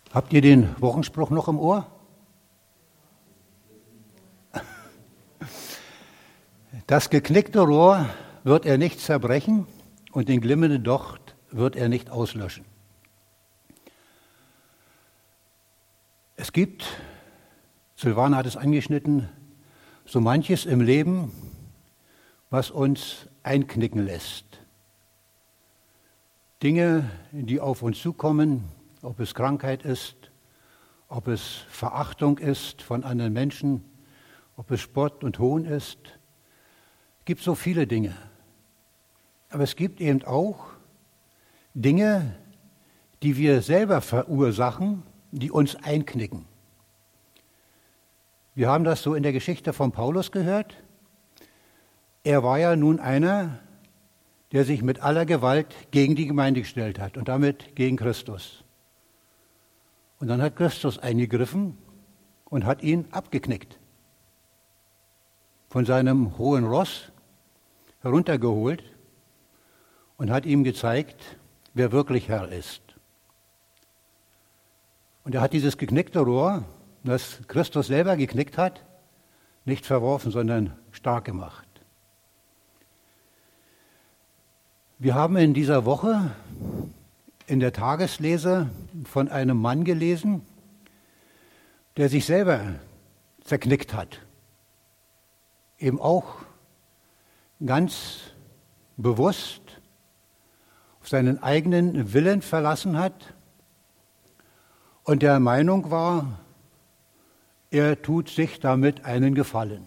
Habt ihr den Wochenspruch noch im Ohr? Das geknickte Rohr wird er nicht zerbrechen und den glimmenden Docht wird er nicht auslöschen. Es gibt, Silvana hat es angeschnitten, so manches im Leben, was uns einknicken lässt. Dinge, die auf uns zukommen, ob es Krankheit ist, ob es Verachtung ist von anderen Menschen, ob es Spott und Hohn ist. Es gibt so viele Dinge. Aber es gibt eben auch Dinge, die wir selber verursachen, die uns einknicken. Wir haben das so in der Geschichte von Paulus gehört. Er war ja nun einer, der sich mit aller Gewalt gegen die Gemeinde gestellt hat und damit gegen Christus. Und dann hat Christus eingegriffen und hat ihn abgeknickt. Von seinem hohen Ross heruntergeholt und hat ihm gezeigt, wer wirklich Herr ist. Und er hat dieses geknickte Rohr, das Christus selber geknickt hat, nicht verworfen, sondern stark gemacht. Wir haben in dieser Woche in der Tageslese von einem Mann gelesen, der sich selber zerknickt hat. Eben auch ganz bewusst auf seinen eigenen Willen verlassen hat und der Meinung war, er tut sich damit einen Gefallen.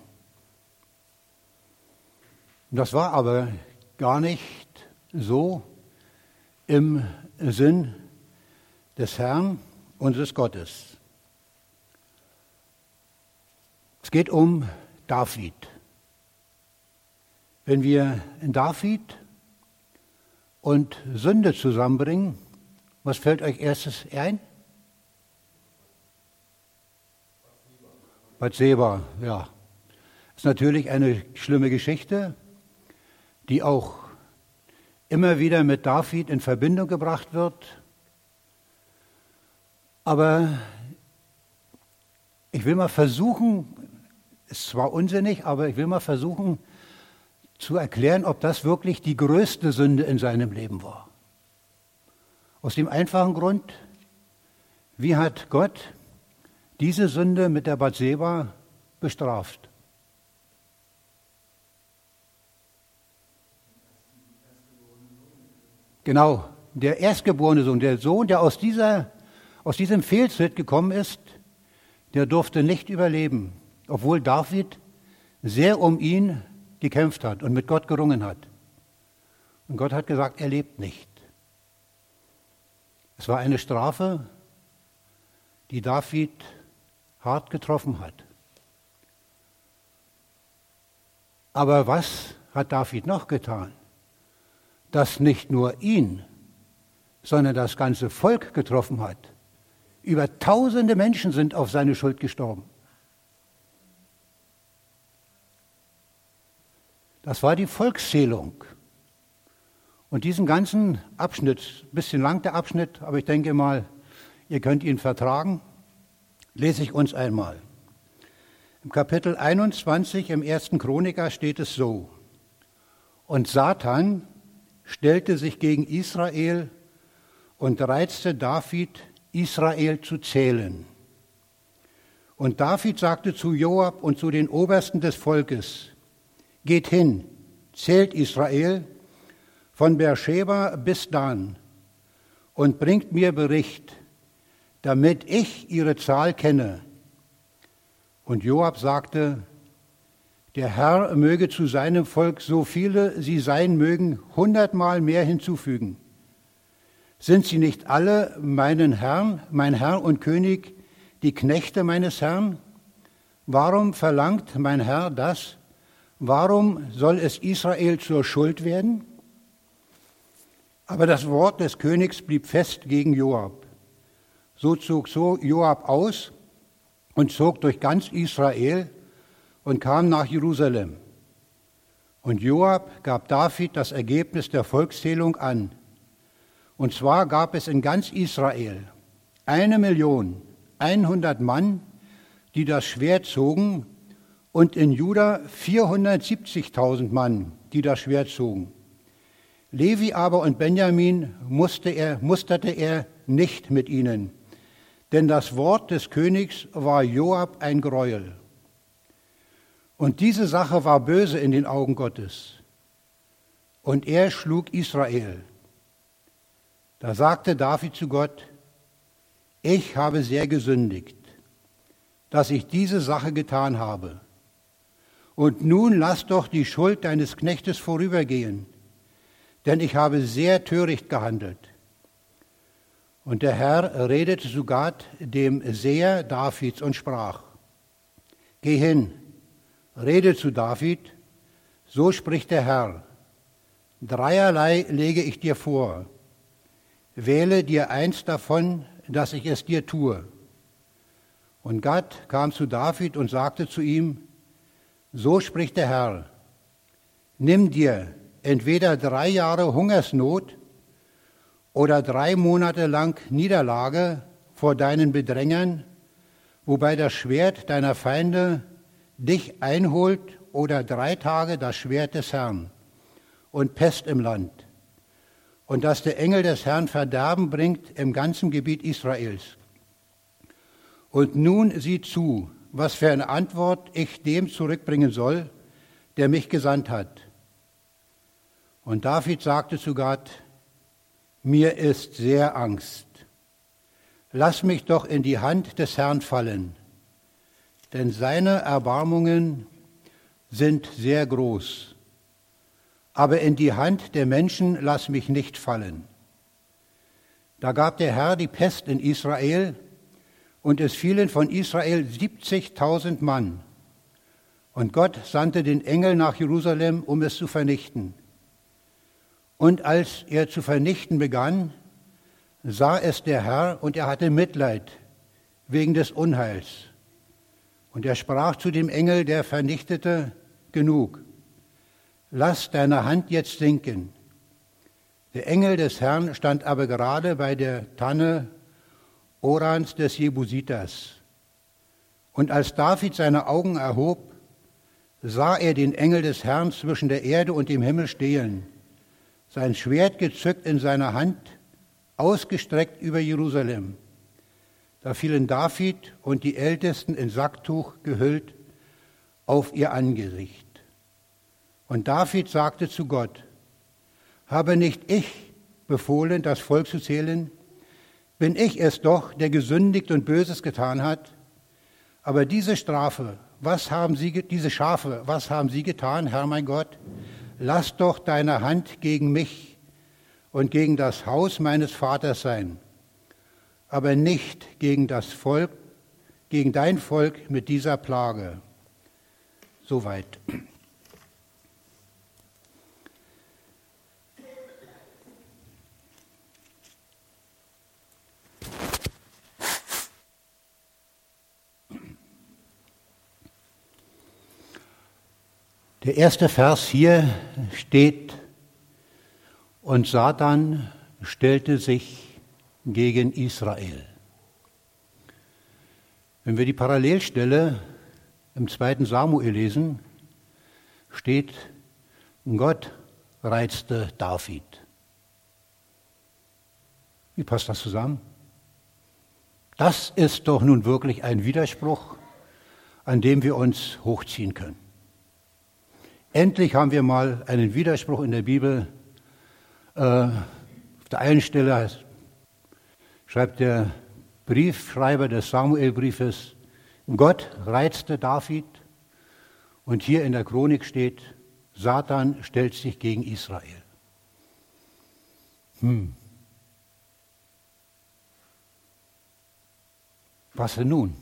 Das war aber gar nicht so im Sinn des Herrn und des Gottes. Es geht um David. Wenn wir David und Sünde zusammenbringen, was fällt euch erstes ein? Bathseba, ja. Das ist natürlich eine schlimme Geschichte, die auch immer wieder mit David in Verbindung gebracht wird. Aber ich will mal versuchen, ist zwar unsinnig, aber ich will mal versuchen zu erklären, ob das wirklich die größte Sünde in seinem Leben war. Aus dem einfachen Grund, wie hat Gott diese Sünde mit der Bathseba bestraft? Genau, der erstgeborene Sohn, der Sohn, der aus diesem Fehltritt gekommen ist, der durfte nicht überleben, obwohl David sehr um ihn gekämpft hat und mit Gott gerungen hat. Und Gott hat gesagt, er lebt nicht. Es war eine Strafe, die David hart getroffen hat. Aber was hat David noch getan? Das nicht nur ihn, sondern das ganze Volk getroffen hat. Über tausende Menschen sind auf seine Schuld gestorben. Das war die Volkszählung. Und diesen ganzen Abschnitt, ein bisschen lang der Abschnitt, aber ich denke mal, ihr könnt ihn vertragen, lese ich uns einmal. Im Kapitel 21 im 1. Chroniker steht es so: Und Satan stellte sich gegen Israel und reizte David, Israel zu zählen. Und David sagte zu Joab und zu den Obersten des Volkes: Geht hin, zählt Israel von Beersheba bis Dan und bringt mir Bericht, damit ich ihre Zahl kenne. Und Joab sagte: Der Herr möge zu seinem Volk, so viele sie sein mögen, 100-mal mehr hinzufügen. Sind sie nicht alle mein Herr und König, die Knechte meines Herrn? Warum verlangt mein Herr das? Warum soll es Israel zur Schuld werden? Aber das Wort des Königs blieb fest gegen Joab. So zog Joab aus und zog durch ganz Israel und kam nach Jerusalem. Und Joab gab David das Ergebnis der Volkszählung an. Und zwar gab es in ganz Israel 1.100.000 Mann, die das Schwert zogen, und in Juda 470.000 Mann, die das Schwert zogen. Levi aber und Benjamin musterte er nicht mit ihnen, denn das Wort des Königs war Joab ein Greuel. Und diese Sache war böse in den Augen Gottes. Und er schlug Israel. Da sagte David zu Gott: Ich habe sehr gesündigt, dass ich diese Sache getan habe. Und nun lass doch die Schuld deines Knechtes vorübergehen, denn ich habe sehr töricht gehandelt. Und der Herr redete zu Gad, dem Seher Davids, und sprach: Geh hin, rede zu David, so spricht der Herr: Dreierlei lege ich dir vor. Wähle dir eins davon, dass ich es dir tue. Und Gad kam zu David und sagte zu ihm: So spricht der Herr: Nimm dir entweder 3 Jahre Hungersnot oder 3 Monate lang Niederlage vor deinen Bedrängern, wobei das Schwert deiner Feinde dich einholt, oder 3 Tage das Schwert des Herrn und Pest im Land, und dass der Engel des Herrn Verderben bringt im ganzen Gebiet Israels. Und nun sieh zu, was für eine Antwort ich dem zurückbringen soll, der mich gesandt hat. Und David sagte zu Gad: Mir ist sehr Angst. Lass mich doch in die Hand des Herrn fallen, denn seine Erbarmungen sind sehr groß. Aber in die Hand der Menschen lass mich nicht fallen. Da gab der Herr die Pest in Israel, und es fielen von Israel 70.000 Mann. Und Gott sandte den Engel nach Jerusalem, um es zu vernichten. Und als er zu vernichten begann, sah es der Herr, und er hatte Mitleid wegen des Unheils. Und er sprach zu dem Engel, der vernichtete: Genug, lass deine Hand jetzt sinken. Der Engel des Herrn stand aber gerade bei der Tanne Orans des Jebusiters. Und als David seine Augen erhob, sah er den Engel des Herrn zwischen der Erde und dem Himmel stehen, sein Schwert gezückt in seiner Hand, ausgestreckt über Jerusalem. Da fielen David und die Ältesten in Sacktuch gehüllt auf ihr Angesicht. Und David sagte zu Gott: Habe nicht ich befohlen, das Volk zu zählen? Bin ich es doch, der gesündigt und Böses getan hat? Aber diese Schafe, was haben sie getan, Herr mein Gott? Lass doch deine Hand gegen mich und gegen das Haus meines Vaters sein, aber nicht gegen das Volk, gegen dein Volk mit dieser Plage. Soweit. Der erste Vers hier steht: Und Satan stellte sich gegen Israel. Wenn wir die Parallelstelle im 2. Samuel lesen, steht: Gott reizte David. Wie passt das zusammen? Das ist doch nun wirklich ein Widerspruch, an dem wir uns hochziehen können. Endlich haben wir mal einen Widerspruch in der Bibel. Auf der einen Stelle schreibt der Briefschreiber des Samuelbriefes: Gott reizte David. Und hier in der Chronik steht: Satan stellt sich gegen Israel. Was denn nun?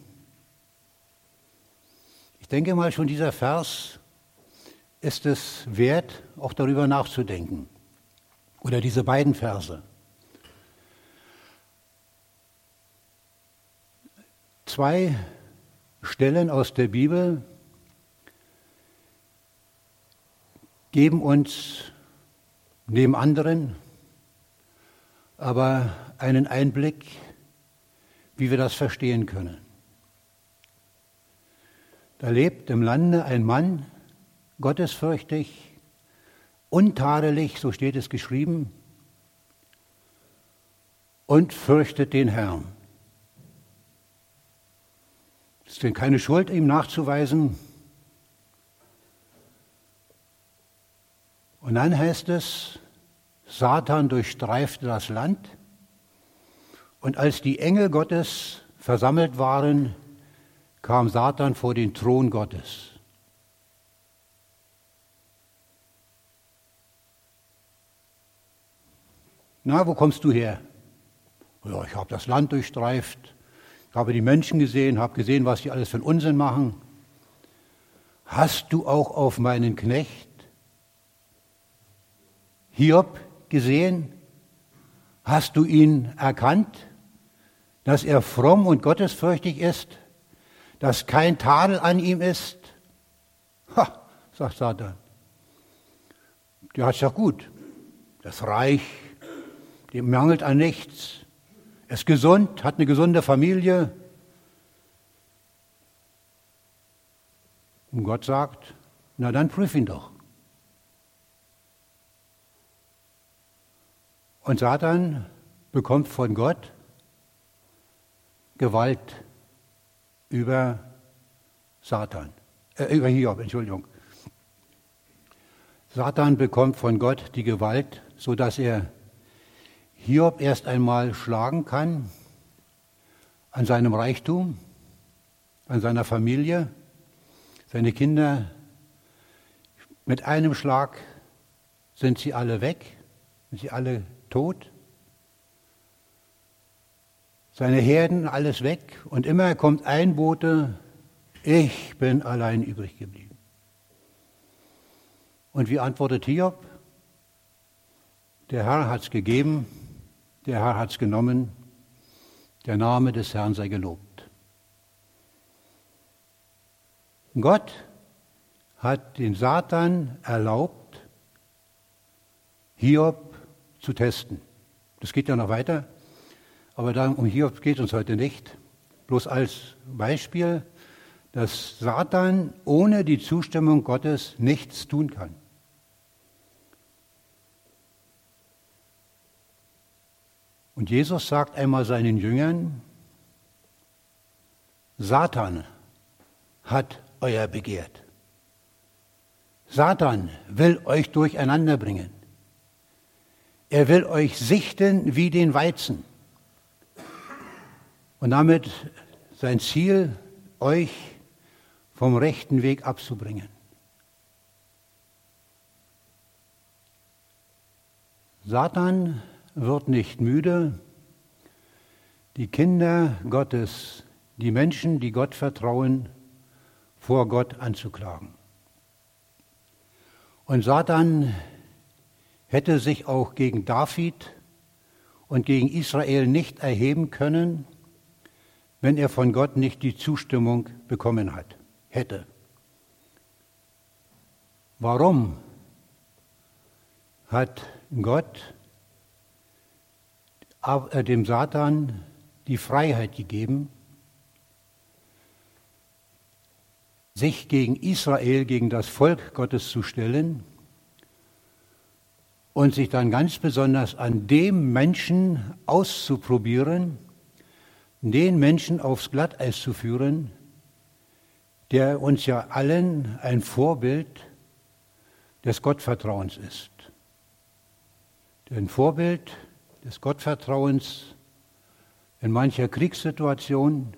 Ich denke mal, schon dieser Vers ist es wert, auch darüber nachzudenken. Oder diese beiden Verse. 2 Stellen aus der Bibel geben uns neben anderen aber einen Einblick wie wir das verstehen können. Da lebt im Lande ein Mann, gottesfürchtig, untadelig, so steht es geschrieben, und fürchtet den Herrn. Es ist denn keine Schuld, ihm nachzuweisen. Und dann heißt es, Satan durchstreifte das Land, und als die Engel Gottes versammelt waren, kam Satan vor den Thron Gottes. Na, wo kommst du her? Ja, ich habe das Land durchstreift, ich habe die Menschen gesehen, habe gesehen, was die alles für einen Unsinn machen. Hast du auch auf meinen Knecht Hiob gesehen? Hast du ihn erkannt, dass er fromm und gottesfürchtig ist, dass kein Tadel an ihm ist? Ha, sagt Satan. Der hat es doch gut. Er ist reich, dem mangelt an nichts. Er ist gesund, hat eine gesunde Familie. Und Gott sagt, na dann prüf ihn doch. Und Satan bekommt von Gott Gewalt über über Hiob, Entschuldigung. Satan bekommt von Gott die Gewalt, sodass er Hiob erst einmal schlagen kann an seinem Reichtum, an seiner Familie, seine Kinder. Mit einem Schlag sind sie alle weg, sind sie alle tot. Seine Herden, alles weg. Und immer kommt ein Bote, ich bin allein übrig geblieben. Und wie antwortet Hiob? Der Herr hat es gegeben, der Herr hat es genommen, der Name des Herrn sei gelobt. Gott hat den Satan erlaubt, Hiob zu testen. Das geht ja noch weiter, aber um Hiob geht es uns heute nicht. Bloß als Beispiel, dass Satan ohne die Zustimmung Gottes nichts tun kann. Und Jesus sagt einmal seinen Jüngern, Satan hat euer begehrt. Satan will euch durcheinander bringen. Er will euch sichten wie den Weizen. Und damit sein Ziel, euch vom rechten Weg abzubringen. Satan wird nicht müde, die Kinder Gottes, die Menschen, die Gott vertrauen, vor Gott anzuklagen. Und Satan hätte sich auch gegen David und gegen Israel nicht erheben können, wenn er von Gott nicht die Zustimmung bekommen hätte. Warum hat Gott dem Satan die Freiheit gegeben, sich gegen Israel, gegen das Volk Gottes zu stellen und sich dann ganz besonders an dem Menschen auszuprobieren, den Menschen aufs Glatteis zu führen, der uns ja allen ein Vorbild des Gottvertrauens ist. Ein Vorbild des Gottvertrauens in mancher Kriegssituation,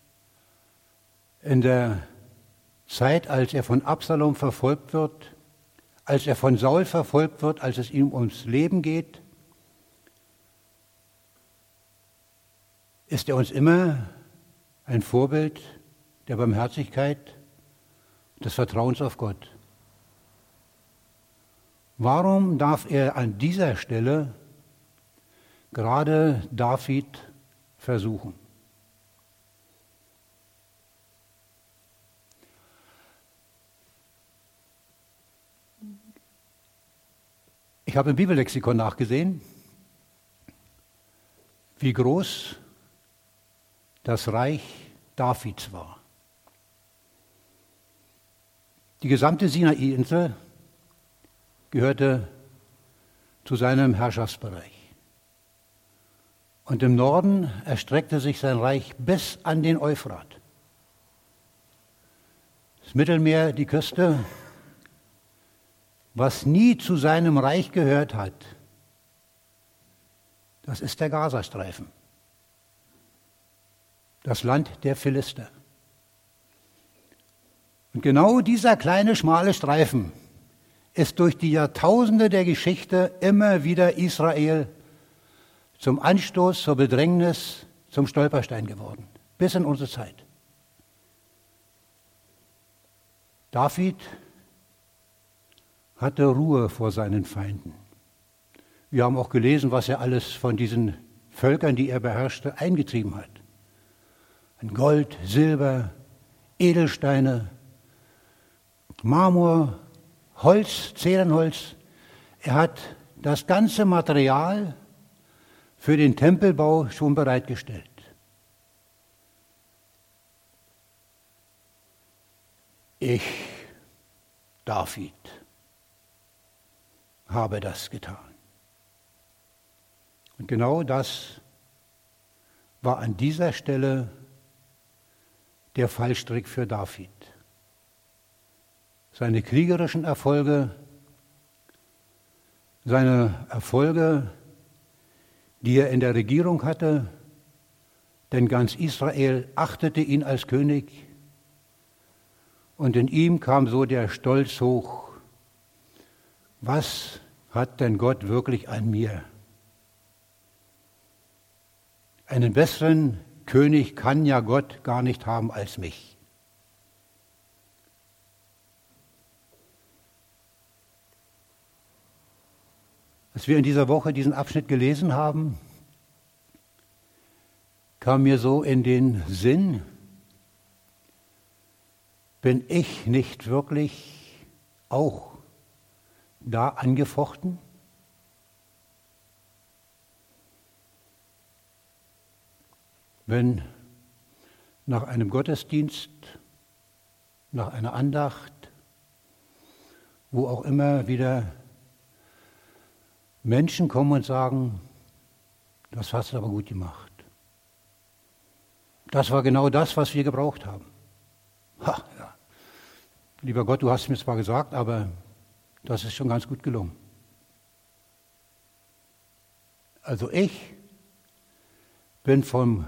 in der Zeit, als er von Absalom verfolgt wird, als er von Saul verfolgt wird, als es ihm ums Leben geht, ist er uns immer ein Vorbild der Barmherzigkeit, des Vertrauens auf Gott. Warum darf er an dieser Stelle gerade David versuchen? Ich habe im Bibellexikon nachgesehen, wie groß das Reich Davids war. Die gesamte Sinai-Insel gehörte zu seinem Herrschaftsbereich. Und im Norden erstreckte sich sein Reich bis an den Euphrat. Das Mittelmeer, die Küste, was nie zu seinem Reich gehört hat, das ist der Gazastreifen, das Land der Philister. Und genau dieser kleine, schmale Streifen ist durch die Jahrtausende der Geschichte immer wieder Israel zum Anstoß, zur Bedrängnis, zum Stolperstein geworden, bis in unsere Zeit. David hatte Ruhe vor seinen Feinden. Wir haben auch gelesen, was er alles von diesen Völkern, die er beherrschte, eingetrieben hat. An Gold, Silber, Edelsteine, Marmor, Holz, Zedernholz. Er hat das ganze Material für den Tempelbau schon bereitgestellt. Ich, David, habe das getan. Und genau das war an dieser Stelle der Fallstrick für David. Seine kriegerischen Erfolge, seine Erfolge, die er in der Regierung hatte, denn ganz Israel achtete ihn als König, und in ihm kam so der Stolz hoch. Was hat denn Gott wirklich an mir? Einen besseren König kann ja Gott gar nicht haben als mich. Als wir in dieser Woche diesen Abschnitt gelesen haben, kam mir so in den Sinn, bin ich nicht wirklich auch da angefochten? Wenn nach einem Gottesdienst, nach einer Andacht, wo auch immer wieder Menschen kommen und sagen, das hast du aber gut gemacht. Das war genau das, was wir gebraucht haben. Ha, ja. Lieber Gott, du hast mir zwar gesagt, aber das ist schon ganz gut gelungen. Also ich bin vom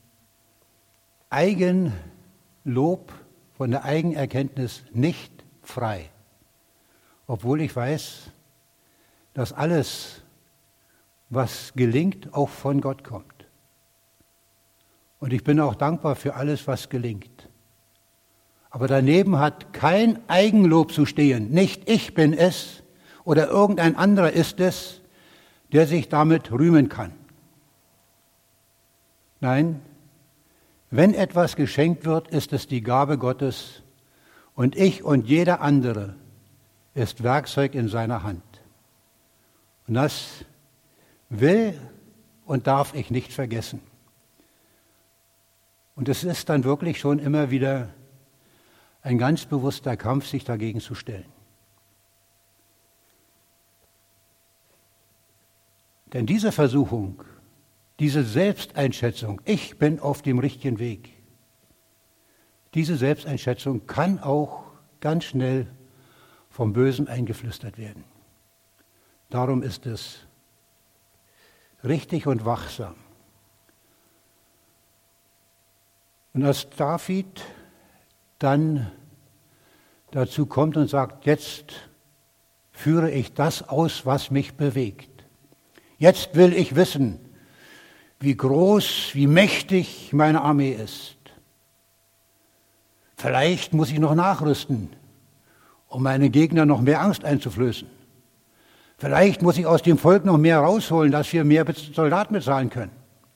Eigenlob, von der Eigenerkenntnis nicht frei, obwohl ich weiß, dass alles, was gelingt, auch von Gott kommt. Und ich bin auch dankbar für alles, was gelingt. Aber daneben hat kein Eigenlob zu stehen. Nicht ich bin es oder irgendein anderer ist es, der sich damit rühmen kann. Nein, wenn etwas geschenkt wird, ist es die Gabe Gottes und ich und jeder andere ist Werkzeug in seiner Hand. Und das will und darf ich nicht vergessen. Und es ist dann wirklich schon immer wieder ein ganz bewusster Kampf, sich dagegen zu stellen. Denn diese Versuchung, diese Selbsteinschätzung, ich bin auf dem richtigen Weg, diese Selbsteinschätzung kann auch ganz schnell vom Bösen eingeflüstert werden. Darum ist es richtig und wachsam. Und als David dann dazu kommt und sagt, jetzt führe ich das aus, was mich bewegt. Jetzt will ich wissen, wie groß, wie mächtig meine Armee ist. Vielleicht muss ich noch nachrüsten, um meine Gegner noch mehr Angst einzuflößen. Vielleicht muss ich aus dem Volk noch mehr rausholen, dass wir mehr Soldaten bezahlen können.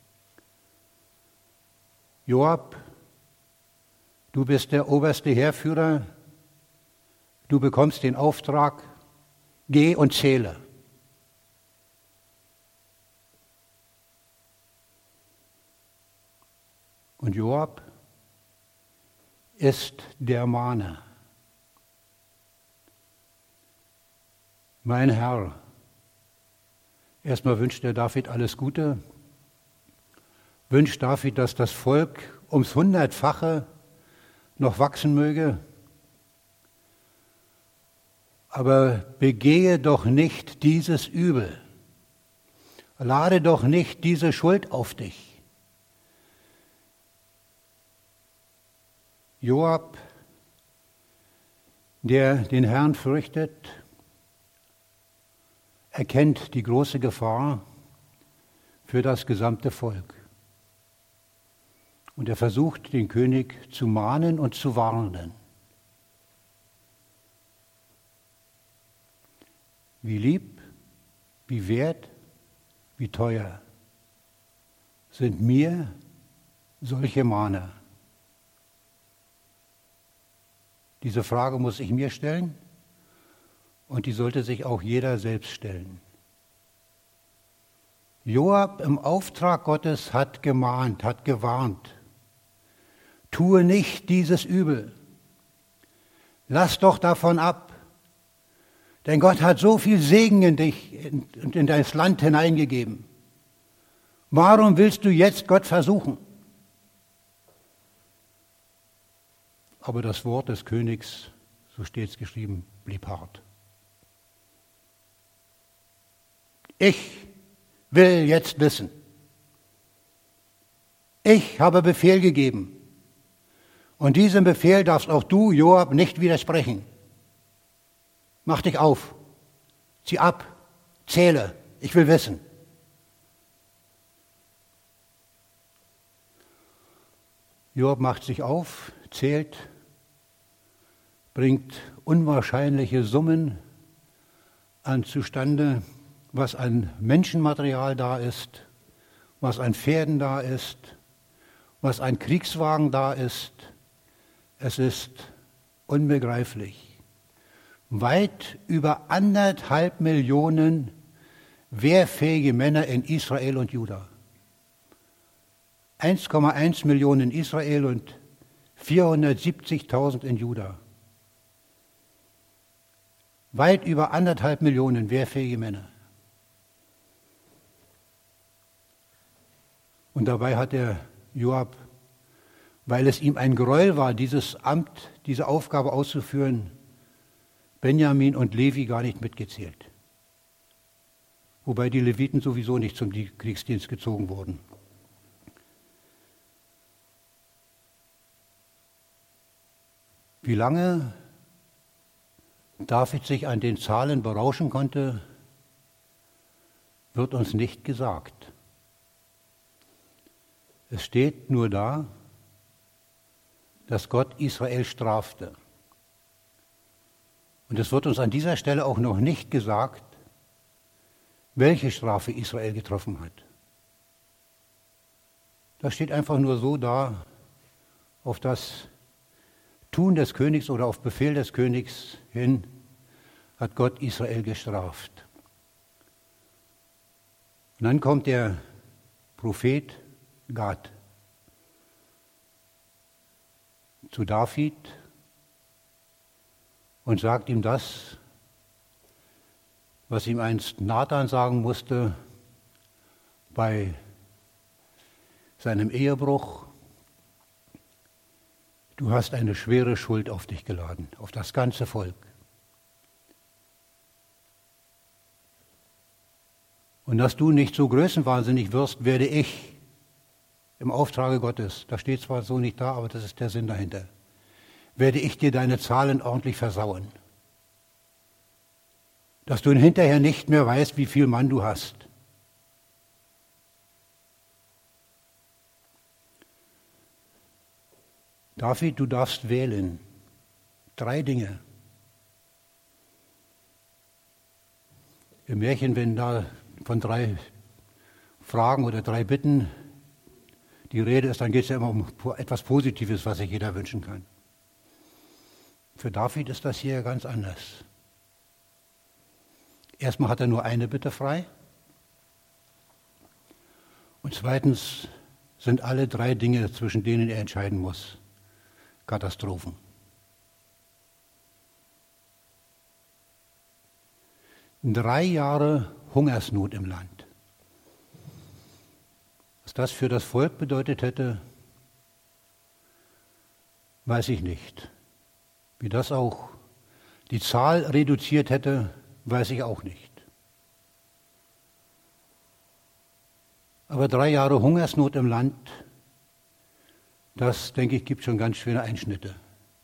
Joab, du bist der oberste Heerführer, du bekommst den Auftrag, geh und zähle. Und Joab ist der Mahner. Mein Herr, erstmal wünscht er David alles Gute, wünscht David, dass das Volk ums 100-fache noch wachsen möge, aber begehe doch nicht dieses Übel, lade doch nicht diese Schuld auf dich. Joab, der den Herrn fürchtet, erkennt die große Gefahr für das gesamte Volk. Und er versucht, den König zu mahnen und zu warnen. Wie lieb, wie wert, wie teuer sind mir solche Mahner? Diese Frage muss ich mir stellen und die sollte sich auch jeder selbst stellen. Joab im Auftrag Gottes hat gemahnt, hat gewarnt. Tue nicht dieses Übel. Lass doch davon ab. Denn Gott hat so viel Segen in dich und in dein Land hineingegeben. Warum willst du jetzt Gott versuchen? Aber das Wort des Königs, so steht es geschrieben, blieb hart. Ich will jetzt wissen. Ich habe Befehl gegeben. Und diesem Befehl darfst auch du, Joab, nicht widersprechen. Mach dich auf, zieh ab, zähle, ich will wissen. Joab macht sich auf, zählt, bringt unwahrscheinliche Summen zustande, was an Menschenmaterial da ist, was an Pferden da ist, was an Kriegswagen da ist. Es ist unbegreiflich. Weit über 1,5 Millionen wehrfähige Männer in Israel und Juda. 1,1 Millionen in Israel und 470.000 in Juda. Weit über 1,5 Millionen wehrfähige Männer. Und dabei hat der Joab, weil es ihm ein Gräuel war, dieses Amt, diese Aufgabe auszuführen, Benjamin und Levi gar nicht mitgezählt. Wobei die Leviten sowieso nicht zum Kriegsdienst gezogen wurden. Wie lange David sich an den Zahlen berauschen konnte, wird uns nicht gesagt. Es steht nur da, dass Gott Israel strafte. Und es wird uns an dieser Stelle auch noch nicht gesagt, welche Strafe Israel getroffen hat. Das steht einfach nur so da, auf das Tun des Königs oder auf Befehl des Königs hin hat Gott Israel gestraft. Und dann kommt der Prophet Gad zu David und sagt ihm das, was ihm einst Nathan sagen musste bei seinem Ehebruch. Du hast eine schwere Schuld auf dich geladen, auf das ganze Volk. Und dass du nicht so größenwahnsinnig wirst, werde ich im Auftrage Gottes, das steht zwar so nicht da, aber das ist der Sinn dahinter, werde ich dir deine Zahlen ordentlich versauen. Dass du hinterher nicht mehr weißt, wie viel Mann du hast. David, du darfst wählen. 3 Dinge. Im Märchen, wenn da von 3 Fragen oder 3 Bitten die Rede ist, dann geht es ja immer um etwas Positives, was sich jeder wünschen kann. Für David ist das hier ganz anders. Erstmal hat er nur eine Bitte frei. Und zweitens sind alle 3 Dinge, zwischen denen er entscheiden muss. Katastrophen. Drei Jahre Hungersnot im Land. Was das für das Volk bedeutet hätte, weiß ich nicht. Wie das auch die Zahl reduziert hätte, weiß ich auch nicht. Aber 3 Jahre Hungersnot im Land, das, denke ich, gibt schon ganz schöne Einschnitte.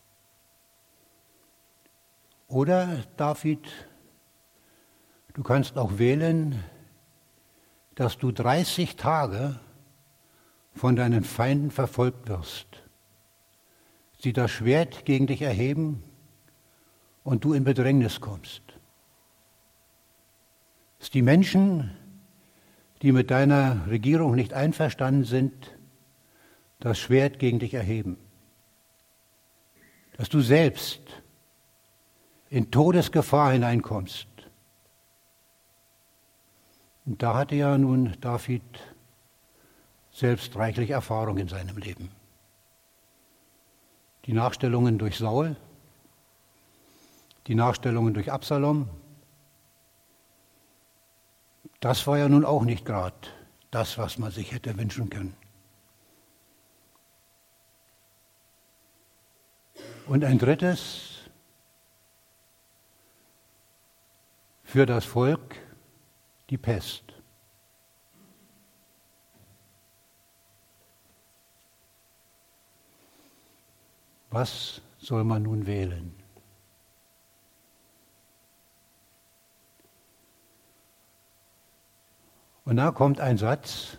Oder, David, du kannst auch wählen, dass du 30 Tage von deinen Feinden verfolgt wirst, sie das Schwert gegen dich erheben und du in Bedrängnis kommst. Dass die Menschen, die mit deiner Regierung nicht einverstanden sind, das Schwert gegen dich erheben. Dass du selbst in Todesgefahr hineinkommst. Und da hatte ja nun David selbst reichlich Erfahrung in seinem Leben. Die Nachstellungen durch Saul, die Nachstellungen durch Absalom, das war ja nun auch nicht gerade das, was man sich hätte wünschen können. Und ein drittes, für das Volk die Pest. Was soll man nun wählen? Und da kommt ein Satz,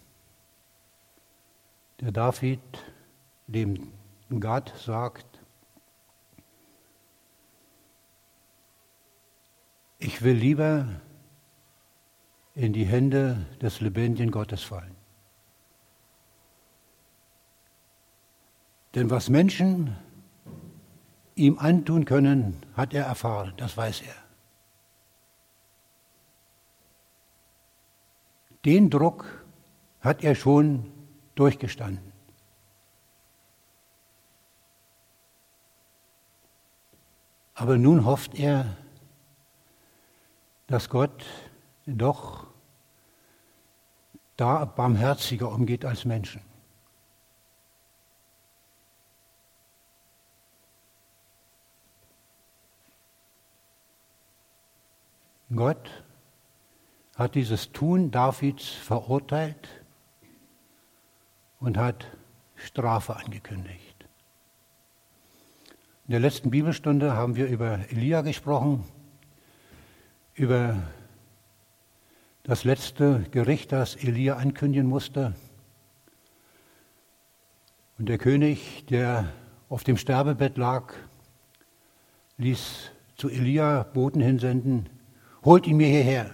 der David dem Gad sagt: Ich will lieber in die Hände des lebendigen Gottes fallen. Denn was Menschen ihm antun können, hat er erfahren, das weiß er. Den Druck hat er schon durchgestanden. Aber nun hofft er, dass Gott doch da barmherziger umgeht als Menschen. Gott hat dieses Tun Davids verurteilt und hat Strafe angekündigt. In der letzten Bibelstunde haben wir über Elia gesprochen, über das letzte Gericht, das Elia ankündigen musste. Und der König, der auf dem Sterbebett lag, ließ zu Elia Boten hinsenden: Holt ihn mir hierher.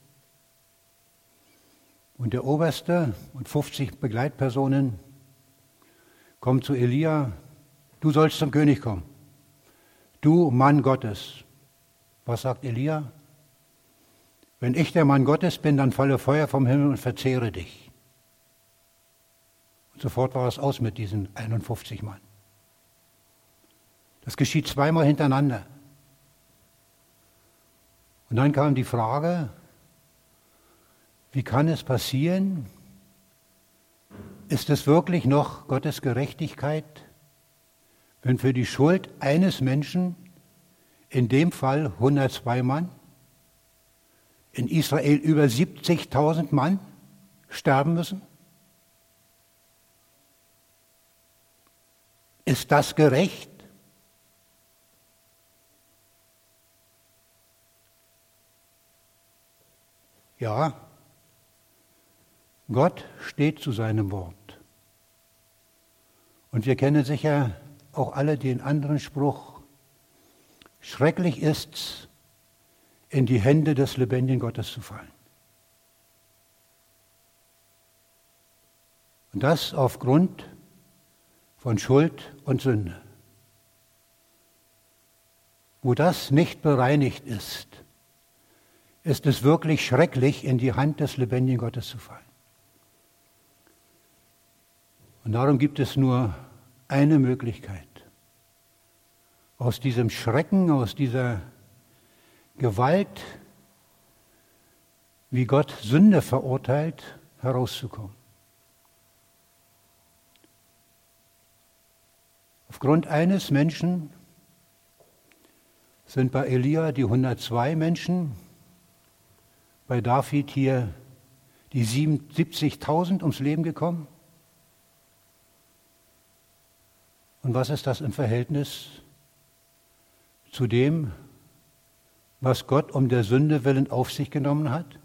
Und der Oberste und 50 Begleitpersonen kommen zu Elia: Du sollst zum König kommen. Du Mann Gottes. Was sagt Elia? Wenn ich der Mann Gottes bin, dann falle Feuer vom Himmel und verzehre dich. Und sofort war es aus mit diesen 51 Mann. Das geschieht zweimal hintereinander. Und dann kam die Frage, wie kann es passieren? Ist es wirklich noch Gottes Gerechtigkeit, wenn für die Schuld eines Menschen, in dem Fall 102 Mann, in Israel über 70.000 Mann sterben müssen? Ist das gerecht? Ja, Gott steht zu seinem Wort. Und wir kennen sicher auch alle den anderen Spruch: Schrecklich ist's, in die Hände des lebendigen Gottes zu fallen. Und das aufgrund von Schuld und Sünde. Wo das nicht bereinigt ist, ist es wirklich schrecklich, in die Hand des lebendigen Gottes zu fallen. Und darum gibt es nur eine Möglichkeit, aus diesem Schrecken, aus dieser Gewalt, wie Gott Sünde verurteilt, herauszukommen. Aufgrund eines Menschen sind bei Elia die 102 Menschen, bei David hier die 70.000 ums Leben gekommen. Und was ist das im Verhältnis zu dem, was Gott um der Sünde willen auf sich genommen hat?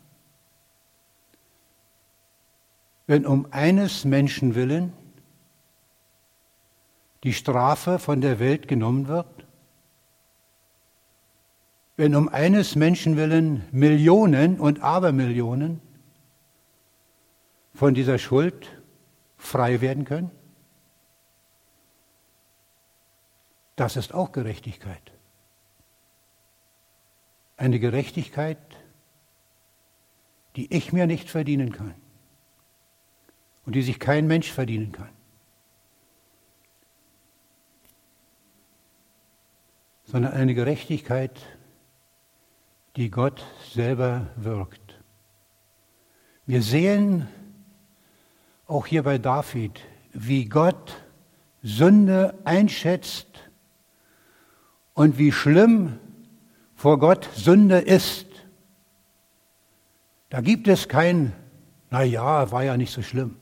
Wenn um eines Menschen willen die Strafe von der Welt genommen wird, wenn um eines Menschen willen Millionen und Abermillionen von dieser Schuld frei werden können, das ist auch Gerechtigkeit. Eine Gerechtigkeit, die ich mir nicht verdienen kann und die sich kein Mensch verdienen kann, sondern eine Gerechtigkeit, die Gott selber wirkt. Wir sehen auch hier bei David, wie Gott Sünde einschätzt und wie schlimm vor Gott Sünde ist. Da gibt es kein, naja, war ja nicht so schlimm.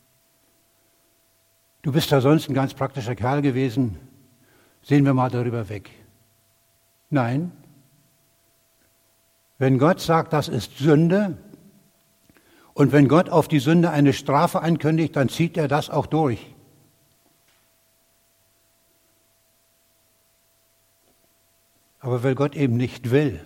Du bist ja sonst ein ganz praktischer Kerl gewesen, sehen wir mal darüber weg. Nein, wenn Gott sagt, das ist Sünde, und wenn Gott auf die Sünde eine Strafe ankündigt, dann zieht er das auch durch. Aber weil Gott eben nicht will,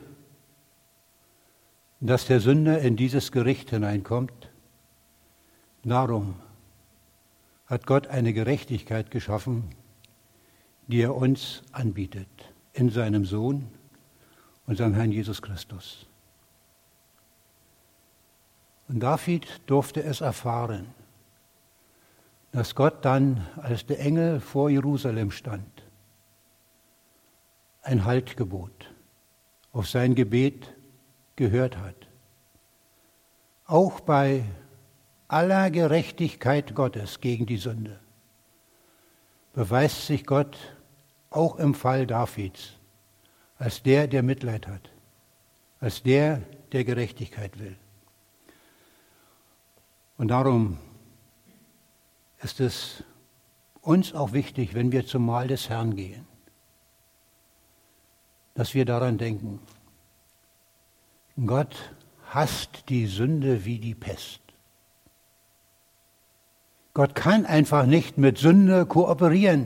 dass der Sünder in dieses Gericht hineinkommt, darum hat Gott eine Gerechtigkeit geschaffen, die er uns anbietet, in seinem Sohn, unserem Herrn Jesus Christus. Und David durfte es erfahren, dass Gott dann, als der Engel vor Jerusalem stand, ein Haltgebot auf sein Gebet gehört hat. Auch bei aller Gerechtigkeit Gottes gegen die Sünde beweist sich Gott auch im Fall Davids als der, der Mitleid hat, als der, der Gerechtigkeit will. Und darum ist es uns auch wichtig, wenn wir zum Mahl des Herrn gehen, dass wir daran denken, Gott hasst die Sünde wie die Pest. Gott kann einfach nicht mit Sünde kooperieren.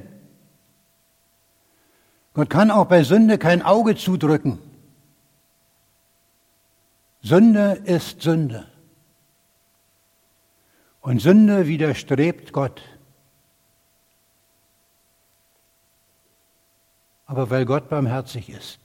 Gott kann auch bei Sünde kein Auge zudrücken. Sünde ist Sünde. Und Sünde widerstrebt Gott. Aber weil Gott barmherzig ist,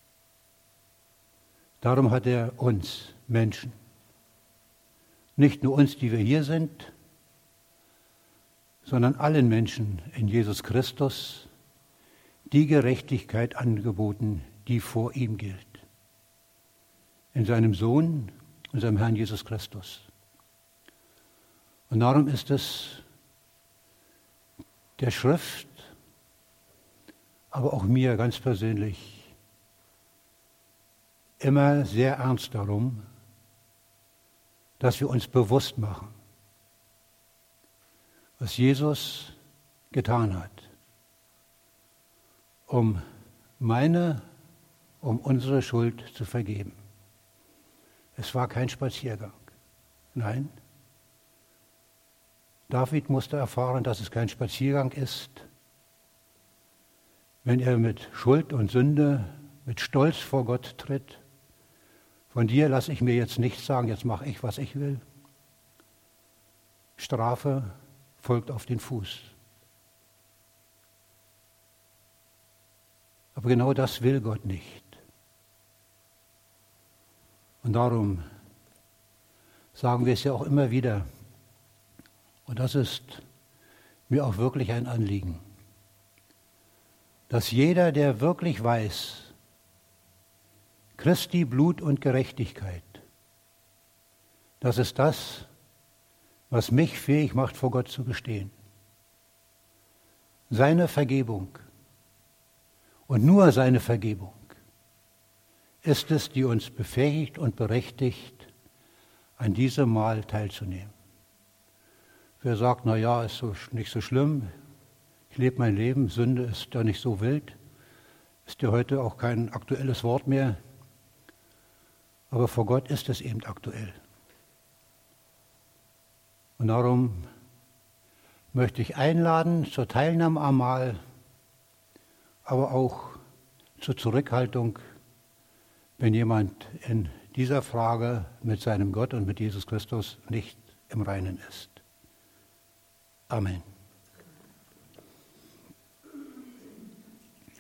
darum hat er uns Menschen, nicht nur uns, die wir hier sind, sondern allen Menschen in Jesus Christus die Gerechtigkeit angeboten, die vor ihm gilt. In seinem Sohn, unserem Herrn Jesus Christus. Und darum ist es der Schrift, aber auch mir ganz persönlich immer sehr ernst darum, dass wir uns bewusst machen, was Jesus getan hat, um unsere Schuld zu vergeben. Es war kein Spaziergang. Nein. David musste erfahren, dass es kein Spaziergang ist, wenn er mit Schuld und Sünde, mit Stolz vor Gott tritt. Von dir lasse ich mir jetzt nichts sagen, jetzt mache ich, was ich will. Strafe folgt auf den Fuß. Aber genau das will Gott nicht. Und darum sagen wir es ja auch immer wieder. Und das ist mir auch wirklich ein Anliegen, dass jeder, der wirklich weiß, Christi Blut und Gerechtigkeit, das ist das, was mich fähig macht, vor Gott zu bestehen. Seine Vergebung und nur seine Vergebung ist es, die uns befähigt und berechtigt, an diesem Mahl teilzunehmen. Wer sagt, na ja, ist nicht so schlimm, ich lebe mein Leben, Sünde ist ja nicht so wild, ist ja heute auch kein aktuelles Wort mehr, aber vor Gott ist es eben aktuell. Und darum möchte ich einladen zur Teilnahme am Mahl, aber auch zur Zurückhaltung, wenn jemand in dieser Frage mit seinem Gott und mit Jesus Christus nicht im Reinen ist. Amen.